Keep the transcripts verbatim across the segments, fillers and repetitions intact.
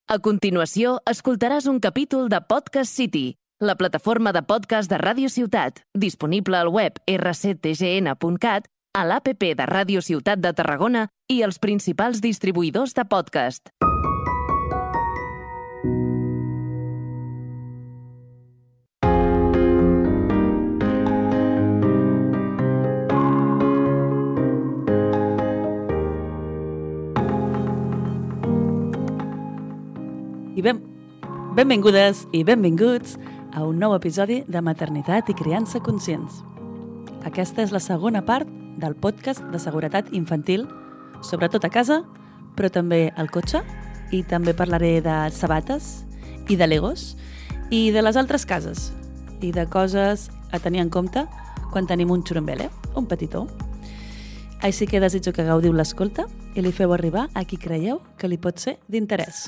A continuació, escoltaràs un capítol de Podcast City, la plataforma de podcast de Ràdio Ciutat, disponible al web erre ce te ge ene punt cat, a l'app de Ràdio Ciutat de Tarragona i els principals distribuïdors de podcast. I ben, benvingudes i benvinguts a un nou episodi de Maternitat i Criança Conscients. Aquesta és la segona part del podcast de seguretat infantil, sobretot a casa, però també al cotxe, i també parlaré de sabates i de legos i de les altres cases i de coses a tenir en compte quan tenim un xurumbele, un petitó. Així que desitjo que gaudiu l'escolta i li feu arribar a qui creieu que li pot ser d'interès.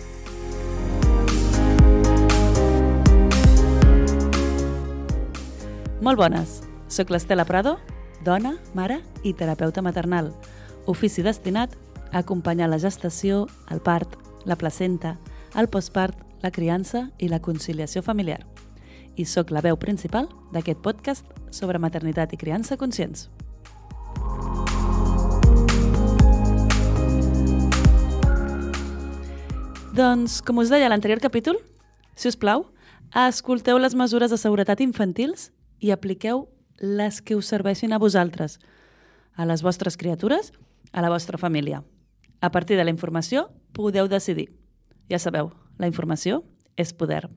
Molt bones, soc l'Estela Prado, dona, mare i terapeuta maternal, ofici destinat a acompanyar la gestació, el part, la placenta, el postpart, la criança i la conciliació familiar. I soc la veu principal d'aquest podcast sobre maternitat i criança conscients. Doncs, com us deia a l'anterior capítol, si us plau, escolteu les mesures de seguretat infantils i apliqueu les que us serveixin a vosaltres, a les vostres criatures, a la vostra família. A partir de la informació podeu decidir. Ja sabeu, la informació és poder.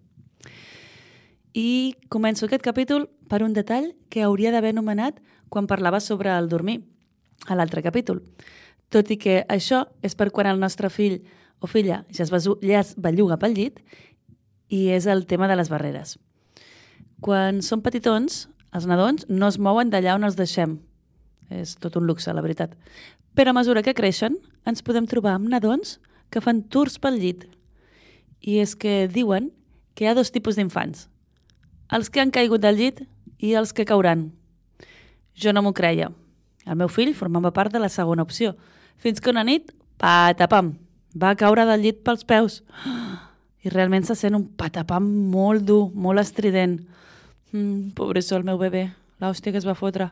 I començo aquest capítol per un detall que hauria d'haver anomenat quan parlava sobre el dormir, a l'altre capítol. Tot i que això és per quan el nostre fill o filla ja es, besu, ja es belluga pel llit, i és el tema de les barreres. Quan són petitons, els nadons no es mouen d'allà on els deixem. És tot un luxe, la veritat. Però a mesura que creixen, ens podem trobar amb nadons que fan tours pel llit. I és que diuen que hi ha dos tipus d'infants. Els que han caigut del llit i els que cauran. Jo no m'ho creia. El meu fill formava part de la segona opció. Fins que una nit, patapam, va caure del llit pels peus. I realment se sent un patapam molt dur, molt estrident. Mm, pobreçó, el meu bebè, l'hòstia que es va fotre.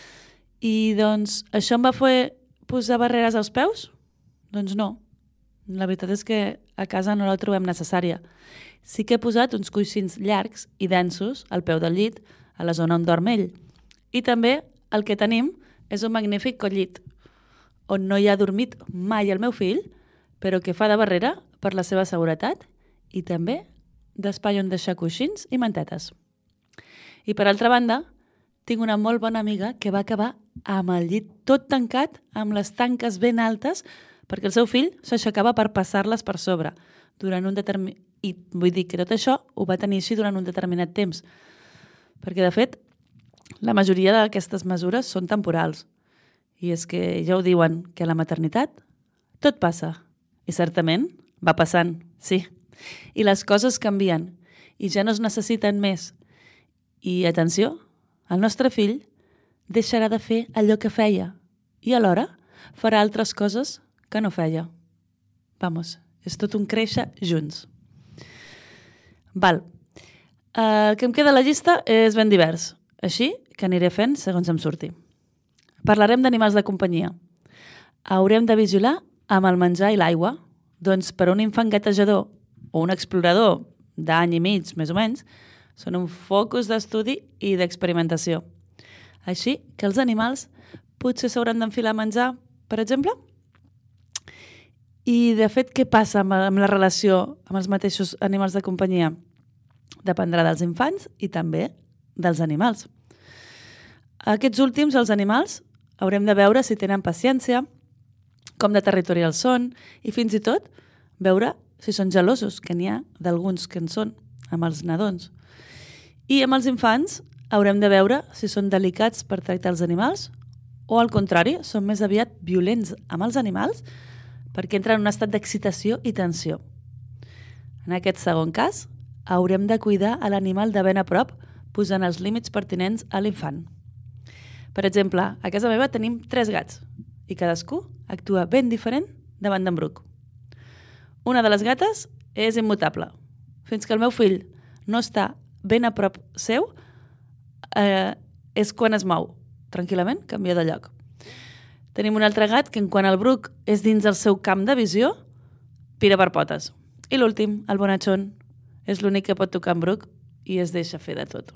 I doncs, això em va fer posar barreres als peus? Doncs no. La veritat és que a casa no la trobem necessària. Sí que he posat uns coixins llargs i densos al peu del llit, a la zona on dorm ell. I també el que tenim és un magnífic collit, on no hi ha dormit mai el meu fill, però que fa de barrera per la seva seguretat i també d'espai on deixar coixins i mantetes. I per altra banda, tinc una molt bona amiga que va acabar amb el llit tot tancat, amb les tanques ben altes, perquè el seu fill s'aixecava per passar-les per sobre. Durant un determin... I vull dir que tot això ho va tenir així durant un determinat temps. Perquè, de fet, la majoria d'aquestes mesures són temporals. I és que ja ho diuen, que a la maternitat tot passa. I certament va passant, sí. I les coses canvien. I ja no es necessiten més. I, atenció, el nostre fill deixarà de fer allò que feia i alhora farà altres coses que no feia. Vamos, és tot un créixer junts. Val. El que em queda a la llista és ben divers, així que aniré fent segons em surti. Parlarem d'animals de companyia. Haurem de vigilar amb el menjar i l'aigua, doncs per un infant gatejador o un explorador d'any i mig, més o menys, són un focus d'estudi i d'experimentació. Així que els animals potser s'hauran d'enfilar a menjar, per exemple? I, de fet, què passa amb la relació amb els mateixos animals de companyia? Dependrà dels infants i també dels animals. Aquests últims, els animals, haurem de veure si tenen paciència, com de territorials són i fins i tot veure si són gelosos, que n'hi ha d'alguns que en són, amb els nadons. I amb els infants haurem de veure si són delicats per tractar els animals o, al contrari, són més aviat violents amb els animals perquè entren en un estat d'excitació i tensió. En aquest segon cas, haurem de cuidar a l'animal de ben a prop posant els límits pertinents a l'infant. Per exemple, a casa meva tenim tres gats i cadascú actua ben diferent davant d'en Bruc. Una de les gates és immutable. Fins que el meu fill no està ben a prop seu, eh, és quan es mou. Tranquil·lament, canvia de lloc. Tenim un altre gat que, quan el Bruc és dins el seu camp de visió, pira per potes. I l'últim, el bonachón, és l'únic que pot tocar en Bruc i es deixa fer de tot.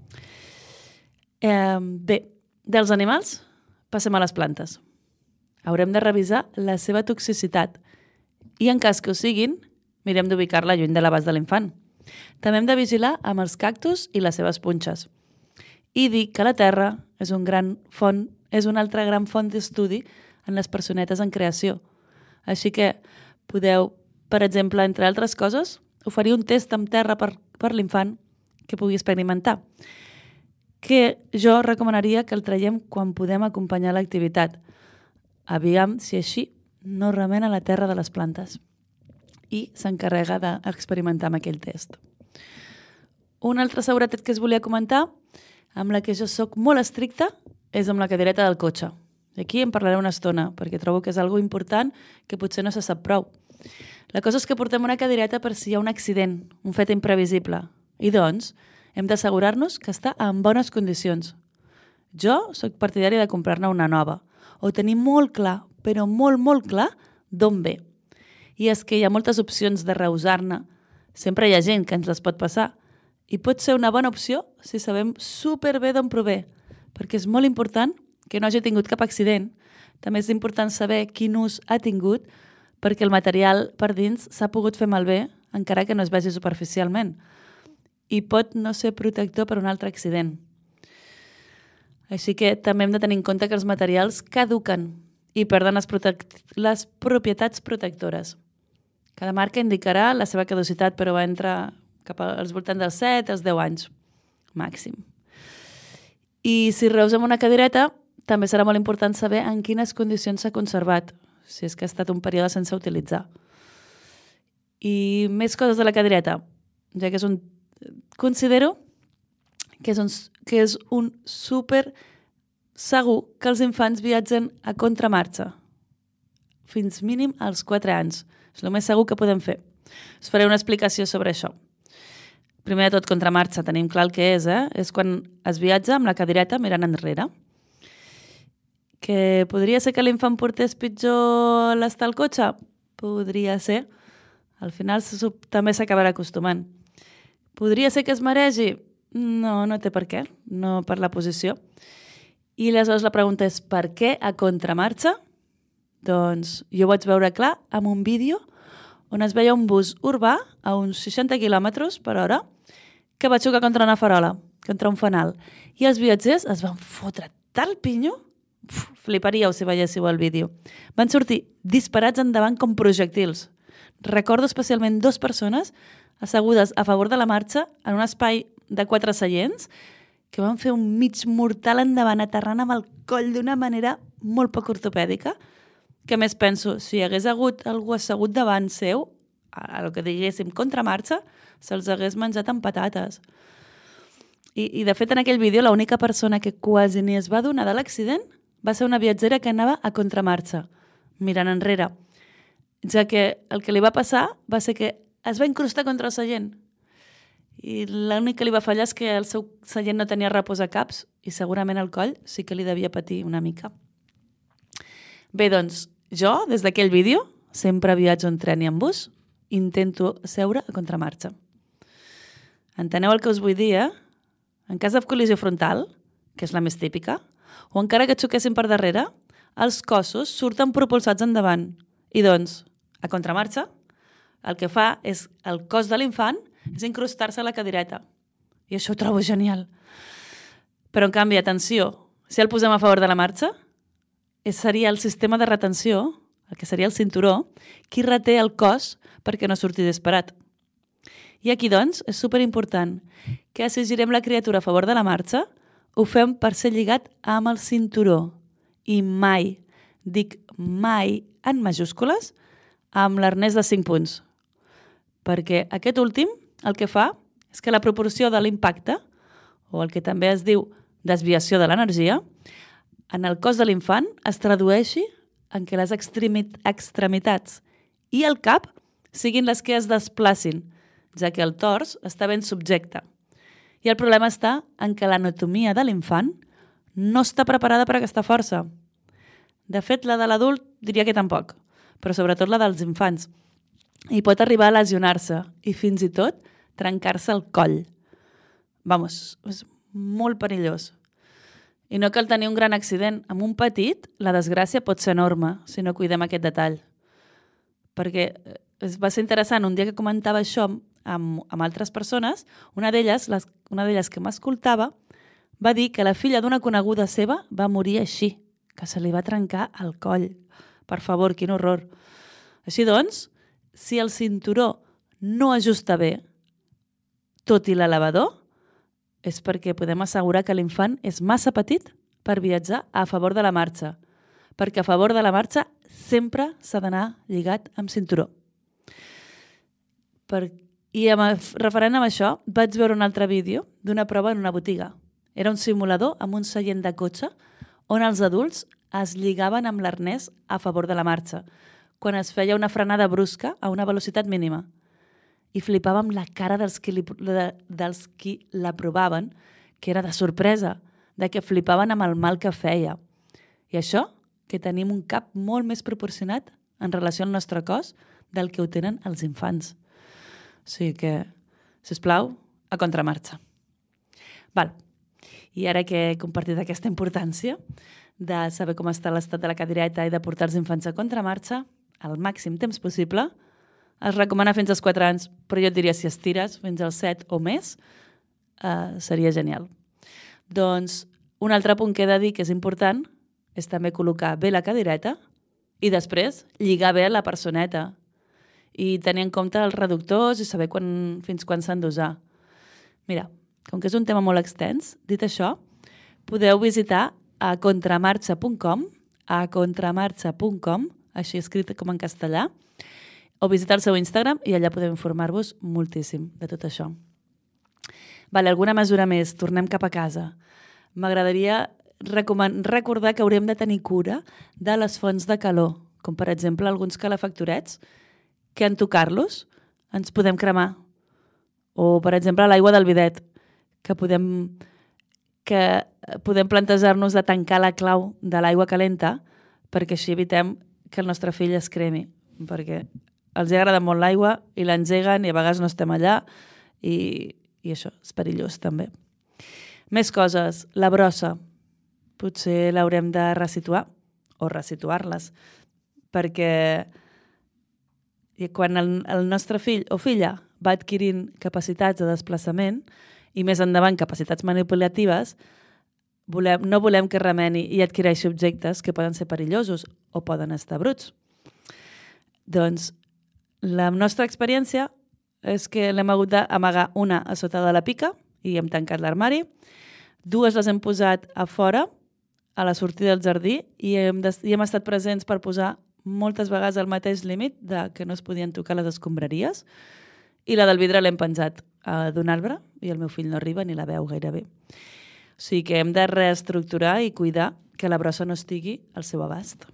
Eh, bé, dels animals passem a les plantes. Haurem de revisar la seva toxicitat i, en cas que ho siguin, mirem d'ubicar-la lluny de l'abast de l'infant. També hem de vigilar amb els cactus i les seves punxes. I dir que la terra és un gran font, és una altra gran font d'estudi en les personetes en creació. Així que podeu, per exemple, entre altres coses, oferir un test amb terra per, per l'infant que pugui experimentar, que jo recomanaria que el traiem quan podem acompanyar l'activitat. Aviam si així no remena la terra de les plantes i s'encarrega d'experimentar amb aquell test. Una altra seguretat que es volia comentar, amb la que jo sóc molt estricta, és amb la cadireta del cotxe. I aquí en parlaré una estona, perquè trobo que és algo important que potser no se sap prou. La cosa és que portem una cadireta per si hi ha un accident, un fet imprevisible. I doncs, hem d'assegurar-nos que està en bones condicions. Jo sóc partidari de comprar-ne una nova, o tenir molt clar, però molt, molt clar, d'on ve. I és que hi ha moltes opcions de reusar-ne. Sempre hi ha gent que ens les pot passar. I pot ser una bona opció si sabem superbé d'on prové, perquè és molt important que no hagi tingut cap accident. També és important saber quin ús ha tingut, perquè el material per dins s'ha pogut fer malbé, encara que no es vegi superficialment. I pot no ser protector per un altre accident. Així que també hem de tenir en compte que els materials caduquen i perden les, protect... les propietats protectores. Cada marca indicarà la seva caducitat, però va entrar cap als voltants dels set als deu anys, màxim. I si reusem una cadireta, també serà molt important saber en quines condicions s'ha conservat, si és que ha estat un període sense utilitzar. I més coses de la cadireta, ja que és un... Considero que és un, que és un super segur que els infants viatgen a contramarxa, fins mínim als quatre anys. És el més segur que podem fer. Us faré una explicació sobre això. Primer de tot, contramarxa, tenim clar el que és, eh? És quan es viatja amb la cadireta mirant enrere. Que podria ser que l'infant portés pitjor l'estar al cotxe? Podria ser. Al final també s'acabarà acostumant. Podria ser que es maregi? No, no té per què, no per la posició. I aleshores la pregunta és per què a contramarxa? Doncs jo ho vaig veure clar amb un vídeo on es veia un bus urbà a uns seixanta quilòmetres per hora que va xocar contra una farola, contra un fanal. I els viatgers es van fotre tal pinyo, uf, fliparíeu si veiéssiu el vídeo. Van sortir disparats endavant com projectils. Recordo especialment dues persones assegudes a favor de la marxa en un espai de quatre seients que van fer un mig mortal endavant aterrant amb el coll d'una manera molt poc ortopèdica, que més penso, si hi hagués hagut algú assegut davant seu, a lo que diguéssim contramarxa, se'ls hagués menjat amb patates. I, I de fet en aquell vídeo l'única persona que quasi ni es va adonar de l'accident va ser una viatgera que anava a contramarxa, mirant enrere, ja que el que li va passar va ser que es va incrustar contra el seient. I l'únic que li va fallar és que el seu seient no tenia reposacaps i segurament el coll sí que li devia patir una mica. Bé, doncs, jo, des d'aquell vídeo, sempre viatjo en tren i en bus, intento seure a contramarxa. Enteneu el que us vull dir, eh? En cas de col·lisió frontal, que és la més típica, o encara que xoquessin per darrere, els cossos surten propulsats endavant. I doncs, a contramarxa, el que fa és el cos de l'infant és incrustar-se a la cadireta. I això ho trobo genial. Però, en canvi, atenció, si el posem a favor de la marxa, seria el sistema de retenció, el que seria el cinturó, qui reté el cos perquè no surti disparat. I aquí, doncs, és superimportant que si girem la criatura a favor de la marxa, ho fem per ser lligat amb el cinturó. I mai, dic mai en majúscules, amb l'arnès de cinc punts. Perquè aquest últim el que fa és que la proporció de l'impacte, o el que també es diu desviació de l'energia, en el cos de l'infant es tradueixi en què les extremitats i el cap siguin les que es desplacin, ja que el tors està ben subjecte. I el problema està en què l'anatomia de l'infant no està preparada per a aquesta força. De fet, la de l'adult diria que tampoc, però sobretot la dels infants. I pot arribar a lesionar-se i fins i tot trencar-se el coll. Vamos, és molt perillós. I no cal tenir un gran accident. Amb un petit, la desgràcia pot ser enorme si no cuidem aquest detall. Perquè va ser interessant, un dia que comentava això amb, amb altres persones, una d'elles, les, una d'elles que m'escoltava, va dir que la filla d'una coneguda seva va morir així, que se li va trencar el coll. Per favor, quin horror. Així doncs, si el cinturó no ajusta bé, tot i l'elevador, és perquè podem assegurar que l'infant és massa petit per viatjar a favor de la marxa, perquè a favor de la marxa sempre s'ha d'anar lligat amb cinturó. Per... I amb, referent a això, vaig veure un altre vídeo d'una prova en una botiga. Era un simulador amb un seient de cotxe on els adults es lligaven amb l'arnès a favor de la marxa, quan es feia una frenada brusca a una velocitat mínima. I flipàvem la cara dels qui, li, de, dels qui la provaven, que era de sorpresa, de que flipaven amb el mal que feia. I això, que tenim un cap molt més proporcionat en relació al nostre cos del que ho tenen els infants. O sigui que, sisplau, a contramarxa. Val. I ara que he compartit aquesta importància de saber com està l'estat de la cadireta i de portar els infants a contramarxa al màxim temps possible, es recomana fins als quatre anys, però jo et diria si estires fins als set o més, eh, seria genial. Doncs un altre punt que he de dir que és important és també col·locar bé la cadireta i després lligar bé la personeta i tenir en compte els reductors i saber quan, fins quan s'han d'usar. Mira, com que és un tema molt extens, dit això, podeu visitar a contramarxa punt com, a contramarxa punt com, així escrit com en castellà, o visitar el seu Instagram i allà podeu informar-vos moltíssim de tot això. Vale, alguna mesura més, tornem cap a casa. M'agradaria recordar que haurem de tenir cura de les fonts de calor, com per exemple alguns calefactorets, que en tocar-los ens podem cremar. O, per exemple, l'aigua del bidet, que podem, que podem plantejar-nos de tancar la clau de l'aigua calenta perquè així evitem que el nostre fill es cremi, perquè els agrada molt l'aigua i l'engeguen i a vegades no estem allà i, i això és perillós també. Més coses, la brossa. Potser l'haurem de resituar o resituar-les perquè quan el, el nostre fill o filla va adquirint capacitats de desplaçament i més endavant capacitats manipulatives, volem, no volem que remeni i adquireixi objectes que poden ser perillosos o poden estar bruts. Doncs la nostra experiència és que l'hem hagut d'amagar una a sota de la pica i hem tancat l'armari, dues les hem posat a fora, a la sortida del jardí, i hem, des, i hem estat presents per posar moltes vegades el mateix límit de que no es podien tocar les escombraries, i la del vidre l'hem penjat uh, d'un arbre i el meu fill no arriba ni la veu gairebé. O sigui que hem de reestructurar i cuidar que la brossa no estigui al seu abast.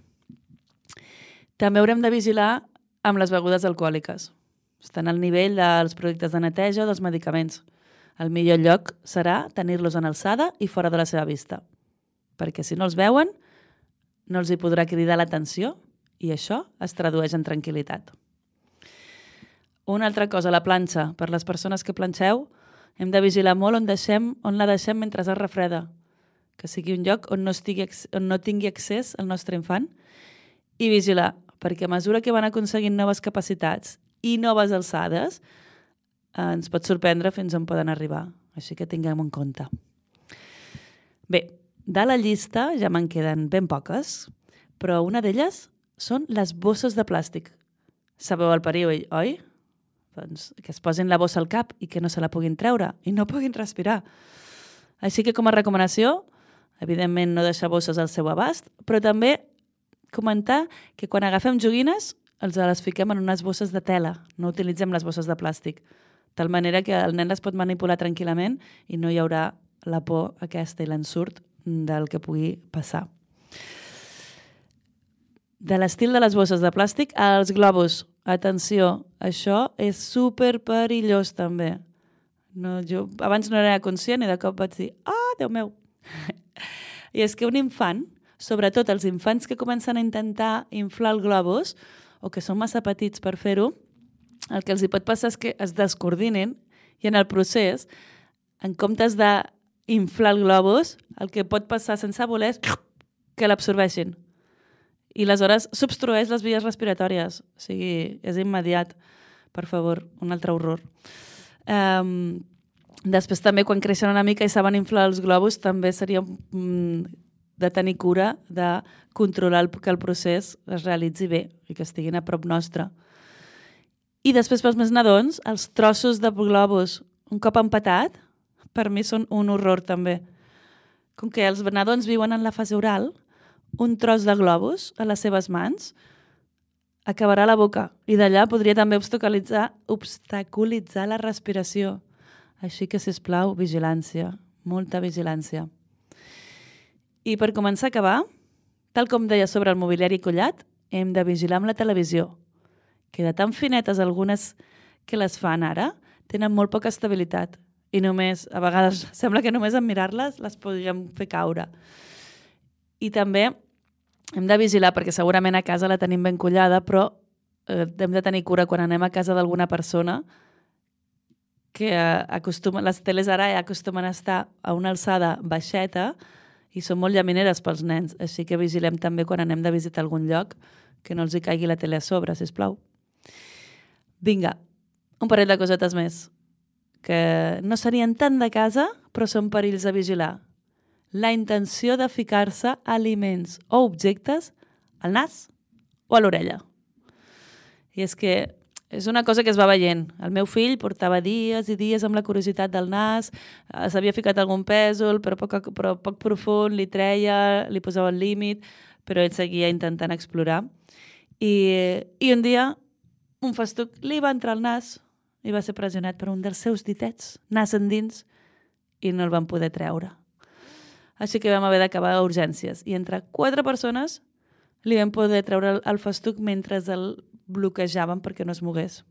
També haurem de vigilar amb les begudes alcohòliques. Estan al nivell dels productes de neteja o dels medicaments. El millor lloc serà tenir-los en alçada i fora de la seva vista, perquè si no els veuen, no els hi podrà cridar l'atenció i això es tradueix en tranquil·litat. Una altra cosa, la planxa. Per les persones que planxeu, hem de vigilar molt on, deixem, on la deixem mentre es refreda, que sigui un lloc on no, estigui, on no tingui accés el nostre infant, i vigilar, perquè a mesura que van aconseguint noves capacitats i noves alçades, eh, ens pot sorprendre fins on poden arribar. Així que tinguem en compte. Bé, de la llista ja me'n queden ben poques, però una d'elles són les bosses de plàstic. Sabeu el perill, oi? Doncs que es posin la bossa al cap i que no se la puguin treure i no puguin respirar. Així que com a recomanació, evidentment no deixar bosses al seu abast, però també comentar que quan agafem joguines els les fiquem en unes bosses de tela, no utilitzem les bosses de plàstic, de tal manera que el nen les pot manipular tranquil·lament i no hi haurà la por aquesta i l'ensurt del que pugui passar. De l'estil de les bosses de plàstic, els globus. atenció, això és super perillós també. No, jo abans no era conscient i de cop vaig dir, ah, Déu meu! I és que un infant, sobretot els infants que comencen a intentar inflar el globus o que són massa petits per fer-ho, el que els hi pot passar és que es descoordinin i en el procés, en comptes d'inflar el globus, el que pot passar sense voler és que l'absorbeixin. I aleshores s'obstrueix les vies respiratòries. O sigui, és immediat. Per favor, un altre horror. Um, després també, quan creixen una mica i saben inflar els globus, també seria um, de tenir cura de controlar el, que el procés es realitzi bé i que estiguin a prop nostre. I després, pels més nadons, els trossos de globus, un cop empatat, per mi són un horror també. Com que els nadons viuen en la fase oral, un tros de globus a les seves mans acabarà a la boca i d'allà podria també obstaculitzar, obstaculitzar la respiració. Així que, sisplau, vigilància, molta vigilància. I per començar a acabar, tal com deia sobre el mobiliari collat, hem de vigilar amb la televisió, que de tan finetes algunes que les fan ara tenen molt poca estabilitat i només, a vegades, sembla que només en mirar-les les podríem fer caure. I també hem de vigilar, perquè segurament a casa la tenim ben collada, però eh, hem de tenir cura quan anem a casa d'alguna persona que eh, acostuma, les teles ara acostumen a estar a una alçada baixeta i són molt llamineres pels nens, així que vigilem també quan anem de visita a algun lloc que no els hi caigui la tele a sobre, sisplau. Vinga, un parell de cosetes més, que no serien tant de casa, però són perills a vigilar. La intenció de ficar-se aliments o objectes al nas o a l'orella. I és que és una cosa que es va veient. El meu fill portava dies i dies amb la curiositat del nas, s'havia ficat algun pèsol, però poc, però poc profund, li treia, li posava el límit, però ell seguia intentant explorar. I, i un dia un festuc li va entrar al nas i va ser pressionat per un dels seus ditets, nas endins, i no el van poder treure. Així que vam haver d'acabar a urgències. I entre quatre persones li vam poder treure el, el festuc mentre el bloquejaven perquè no es mogués.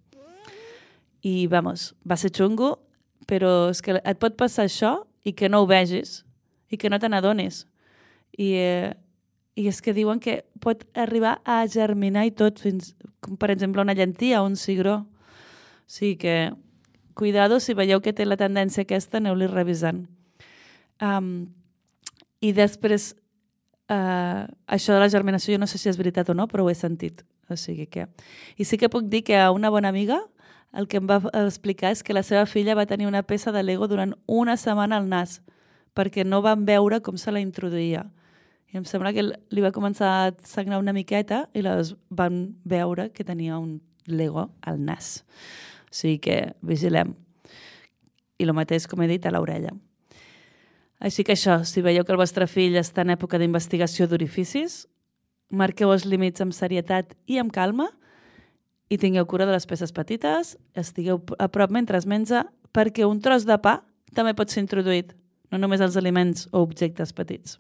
I, vamos, va ser xungo, però és que et pot passar això i que no ho vegis i que no te n'adonis. I, eh, I és que diuen que pot arribar a germinar i tot, fins, com per exemple una llentia o un cigró. O sigui que, cuidado, si veieu que té la tendència aquesta, aneu-li revisant. Um, I després, uh, això de la germinació, jo no sé si és veritat o no, però ho he sentit. O sigui que... I sí que puc dir que a una bona amiga el que em va explicar és que la seva filla va tenir una peça de Lego durant una setmana al nas, perquè no van veure com se la introduïa. I em sembla que li va començar a sagnar una miqueta i les van veure que tenia un Lego al nas. O sigui que vigilem. I el mateix, com he dit, a l'orella. Així que això, si veieu que el vostre fill està en època d'investigació d'orificis, marqueu els límits amb serietat i amb calma i tingueu cura de les peces petites, estigueu a prop mentre es menja, perquè un tros de pa també pot ser introduït, no només els aliments o objectes petits.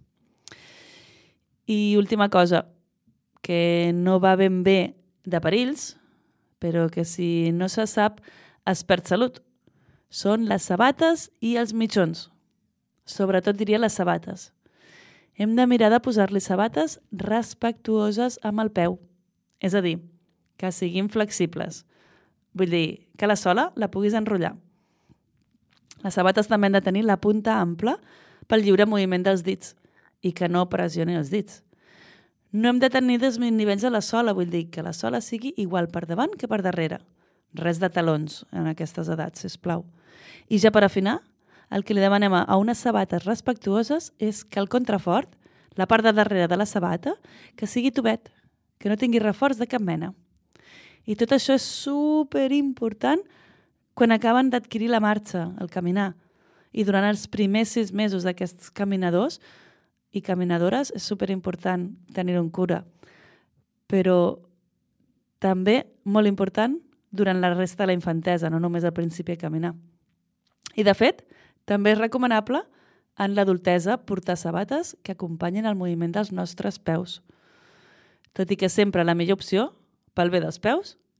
I última cosa, que no va ben bé de perills, però que si no se sap es perd salut. Són les sabates i els mitjons. Sobretot diria les sabates. Hem de mirar de posar-li sabates respectuoses amb el peu. És a dir, que siguin flexibles. Vull dir, que la sola la puguis enrotllar. Les sabates també han de tenir la punta ampla pel lliure moviment dels dits i que no pressioni els dits. No hem de tenir desnivells a la sola, vull dir que la sola sigui igual per davant que per darrere. Res de talons en aquestes edats, sisplau. I ja per afinar, el que li demanem a unes sabates respectuoses és que el contrafort, la part de darrere de la sabata, que sigui tubet, que no tingui reforç de cap mena. I tot això és superimportant quan acaben d'adquirir la marxa, el caminar. I durant els primers sis mesos d'aquests caminadors i caminadores és superimportant tenir-ho en cura. Però també molt important durant la resta de la infantesa, no només al principi a caminar. I de fet, també és recomanable en l'adultesa portar sabates que acompanyin el moviment dels nostres peus. Tot i que sempre la millor opció, pel bé dels peus,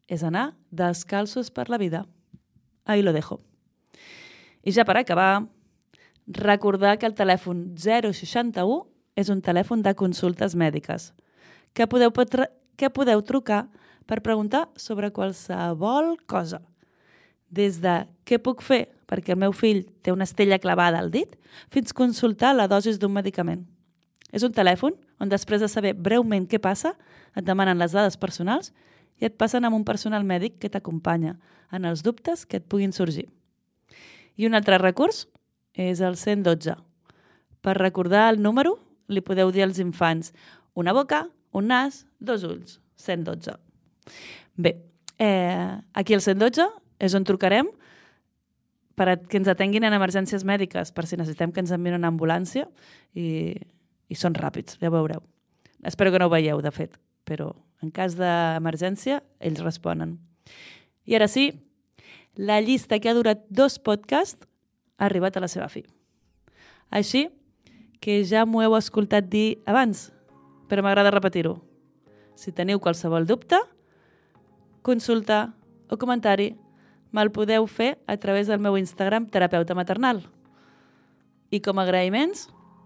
és anar descalços per la vida. Ahí lo dejo. I ja per acabar, recordar que el telèfon zero seixanta-u és un telèfon de consultes mèdiques, que podeu, que podeu trucar per preguntar sobre qualsevol cosa. Des de què puc fer perquè el meu fill té una estella clavada al dit, fins consultar la dosis d'un medicament. És un telèfon on després de saber breument què passa, et demanen les dades personals i et passen amb un personal mèdic que t'acompanya en els dubtes que et puguin sorgir. I un altre recurs és el cent dotze. Per recordar el número, li podeu dir als infants una boca, un nas, dos ulls, cent dotze. Bé, eh, aquí al cent dotze és on trucarem per a que ens atenguin en emergències mèdiques, per si necessitem que ens enviïn una ambulància i, i són ràpids, ja veureu. Espero que no ho veieu, de fet, però en cas d'emergència ells responen. I ara sí, la llista que ha durat dos podcasts ha arribat a la seva fi. Així que ja m'ho heu escoltat dir abans, però m'agrada repetir-ho. Si teniu qualsevol dubte, consulta o comentari, me'l podeu fer a través del meu Instagram terapeuta maternal. I com a agraïments,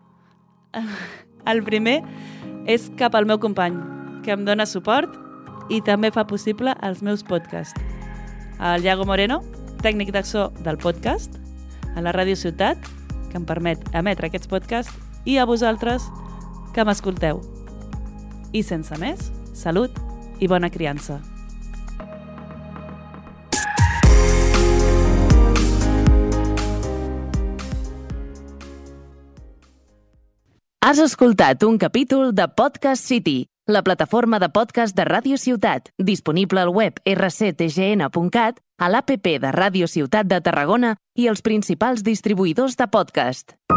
el primer és cap al meu company, que em dona suport i també fa possible els meus podcasts. El Iago Moreno, tècnic de so del podcast, a la Ràdio Ciutat, que em permet emetre aquests podcasts, i a vosaltres, que m'escolteu. I sense més, salut i bona criança. Has escoltat un capítol de Podcast City, la plataforma de podcast de Ràdio Ciutat, disponible al web erre ce te ge ene punt cat, a l'app de Ràdio Ciutat de Tarragona i els principals distribuïdors de podcast.